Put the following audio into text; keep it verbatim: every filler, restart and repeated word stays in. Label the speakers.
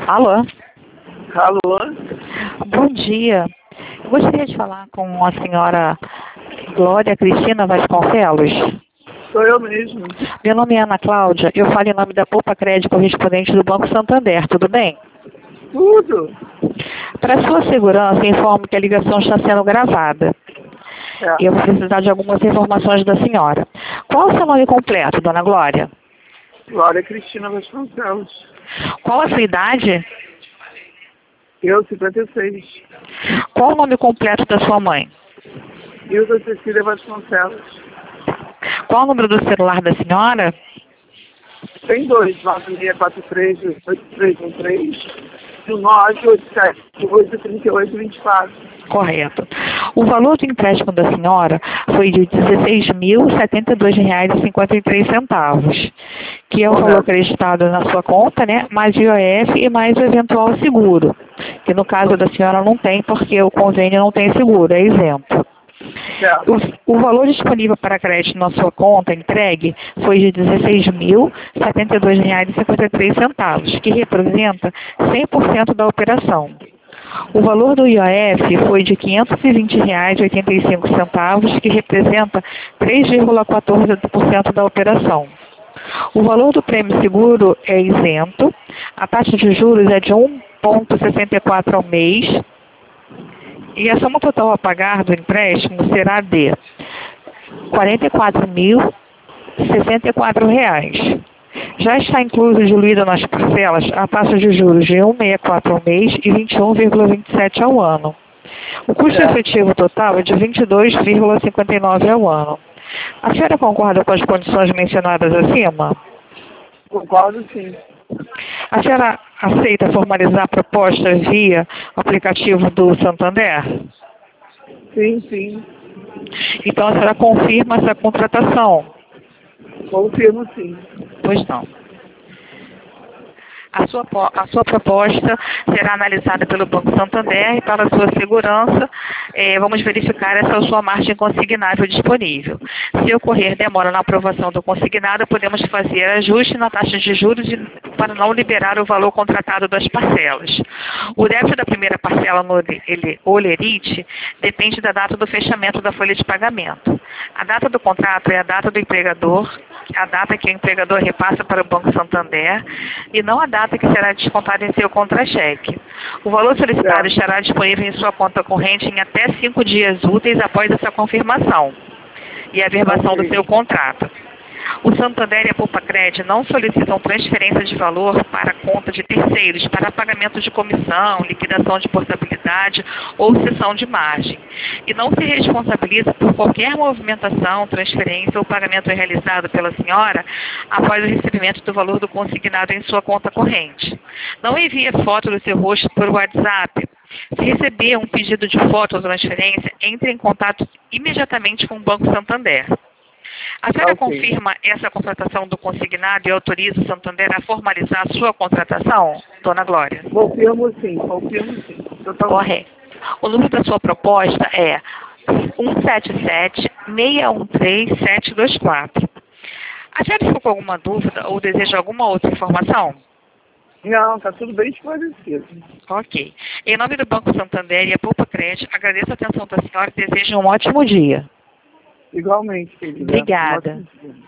Speaker 1: Alô?
Speaker 2: Alô?
Speaker 1: Bom dia. Eu gostaria de falar com a senhora Glória Cristina Vasconcelos.
Speaker 2: Sou eu mesmo.
Speaker 1: Meu nome é Ana Cláudia, eu falo em nome da Poupa Crédito correspondente do Banco Santander, tudo bem?
Speaker 2: Tudo.
Speaker 1: Para sua segurança, informo que a ligação está sendo gravada.
Speaker 2: É.
Speaker 1: E eu vou precisar de algumas informações da senhora. Qual o seu nome completo, dona Glória?
Speaker 2: Glória Cristina Vasconcelos.
Speaker 1: Qual a sua idade?
Speaker 2: Eu, cinquenta e seis.
Speaker 1: Qual o nome completo da sua mãe?
Speaker 2: Hilda Cecília Vasconcelos.
Speaker 1: Qual o número do celular da senhora?
Speaker 2: Tem dois, nove seis quatro três, oito três um três e o nove oito sete oito três oito dois quatro.
Speaker 1: Correto. O valor do empréstimo da senhora foi de dezesseis mil e setenta e dois reais e cinquenta e três centavos, que é o valor acreditado na sua conta, né? Mais I O F e mais o eventual seguro, que no caso da senhora não tem, porque o convênio não tem seguro, é isento. O, o valor disponível para crédito na sua conta entregue foi de dezesseis mil e setenta e dois reais e cinquenta e três centavos, que representa cem por cento da operação. O valor do I O F foi de quinhentos e vinte reais e oitenta e cinco centavos, que representa três vírgula quatorze por cento da operação. O valor do prêmio seguro é isento, a taxa de juros é de um vírgula sessenta e quatro ao mês, e a soma total a pagar do empréstimo será de quarenta e quatro mil e sessenta e quatro reais. Já está incluso e diluída nas parcelas a taxa de juros de um vírgula sessenta e quatro ao mês e vinte e um vírgula vinte e sete ao ano. O custo
Speaker 2: É.
Speaker 1: efetivo total é de vinte e dois vírgula cinquenta e nove ao ano. A senhora concorda com as condições mencionadas acima?
Speaker 2: Concordo, sim.
Speaker 1: A senhora aceita formalizar a proposta via aplicativo do Santander?
Speaker 2: Sim, sim.
Speaker 1: Então a senhora confirma essa contratação?
Speaker 2: Confirmo, sim.
Speaker 1: Pois não. A sua, a sua proposta será analisada pelo Banco Santander e, para sua segurança, eh, vamos verificar essa sua margem consignável disponível. Se ocorrer demora na aprovação do consignado, podemos fazer ajuste na taxa de juros de, para não liberar o valor contratado das parcelas. O débito da primeira parcela no Olerite depende da data do fechamento da folha de pagamento. A data do contrato é a data do empregador, a data que o empregador repassa para o Banco Santander, e não a data que será descontada em seu contra-cheque. O valor solicitado estará disponível em sua conta corrente em até cinco dias úteis após essa confirmação e a verbação do seu contrato. O Santander e a Poupa Crédito não solicitam transferência de valor para a conta de terceiros para pagamento de comissão, liquidação de portabilidade ou cessão de margem. E não se responsabiliza por qualquer movimentação, transferência ou pagamento realizado pela senhora após o recebimento do valor do consignado em sua conta corrente. Não envie foto do seu rosto por WhatsApp. Se receber um pedido de foto ou transferência, entre em contato imediatamente com o Banco Santander. A senhora
Speaker 2: Ok.
Speaker 1: confirma essa contratação do consignado e autoriza o Santander a formalizar a sua contratação, dona Glória?
Speaker 2: Confirmo, sim. Confirmo, sim. Totalmente.
Speaker 1: Correto. O número da sua proposta é um sete sete, seis um três, sete dois quatro. A senhora ficou com alguma dúvida ou deseja alguma outra informação?
Speaker 2: Não, está tudo bem esclarecido.
Speaker 1: Ok. Em nome do Banco Santander e a Poupa Crédito, agradeço a atenção da senhora e desejo um ótimo dia.
Speaker 2: Igualmente, querida.
Speaker 1: Obrigada.
Speaker 2: Um ótimo dia.